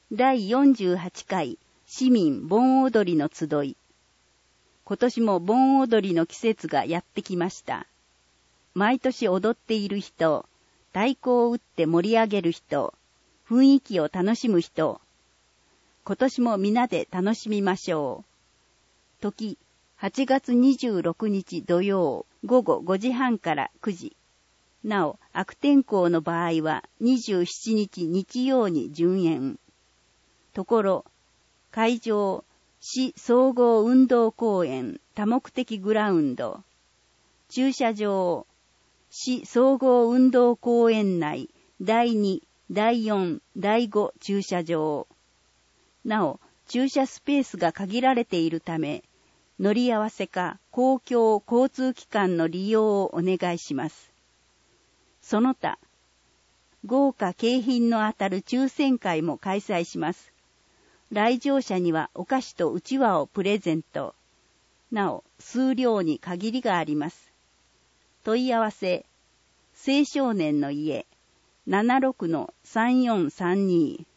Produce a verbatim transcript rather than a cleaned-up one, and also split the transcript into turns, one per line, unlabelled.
だいよんじゅうはちかい市民盆踊りの集い。今年も盆踊りの季節がやってきました。毎年踊っている人、太鼓を打って盛り上げる人、雰囲気を楽しむ人。今年も皆で楽しみましょう。時、はちがつにじゅうろくにち土曜、ごごごじはんからくじ。なお、悪天候の場合はにじゅうしちにち日曜に順延。ところ、会場、市総合運動公園多目的グラウンド。駐車場、市総合運動公園内だいに、だいよん、だいご駐車場。なお、駐車スペースが限られているため、乗り合わせか公共交通機関の利用をお願いします。その他、豪華景品の当たる抽選会も開催します。来場者にはお菓子とうちわをプレゼント。なお、数量に限りがあります。問い合わせ、青少年の家、ななろくのさんよんさんに。